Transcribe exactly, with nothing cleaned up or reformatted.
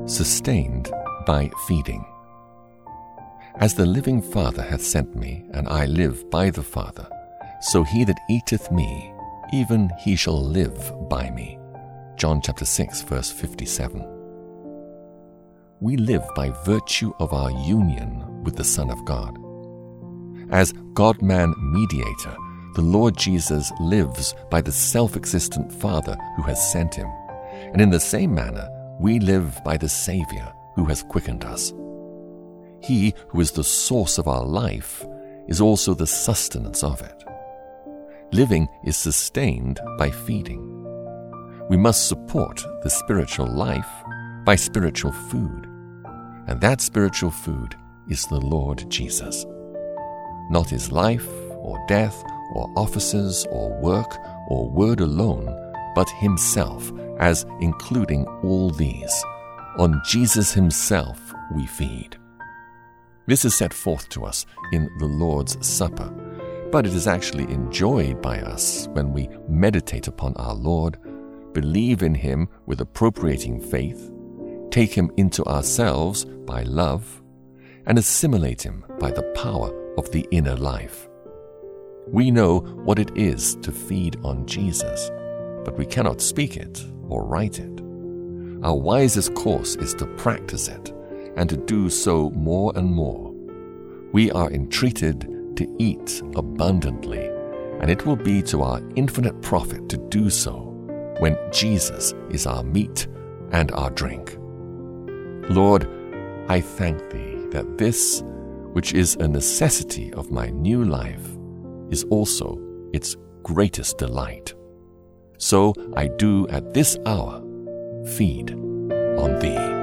Sustained by feeding. As the living Father hath sent me, and I live by the Father, so he that eateth me, even he shall live by me. John chapter six, verse fifty-seven. We live by virtue of our union with the Son of God. As God-man mediator, the Lord Jesus lives by the self-existent Father who has sent him, and in the same manner we live by the Savior who has quickened us. He who is the source of our life is also the sustenance of it. Living is sustained by feeding. We must support the spiritual life by spiritual food, and that spiritual food is the Lord Jesus. Not his life or death or offices or work or word alone, but himself, as including all these. On Jesus himself we feed. This is set forth to us in the Lord's Supper, but it is actually enjoyed by us when we meditate upon our Lord, believe in him with appropriating faith, take him into ourselves by love, and assimilate him by the power of the inner life. We know what it is to feed on Jesus, but we cannot speak it or write it. Our wisest course is to practice it, and to do so more and more. We are entreated to eat abundantly, and it will be to our infinite profit to do so when Jesus is our meat and our drink. Lord, I thank thee that this, which is a necessity of my new life, is also its greatest delight. So I do at this hour feed on thee.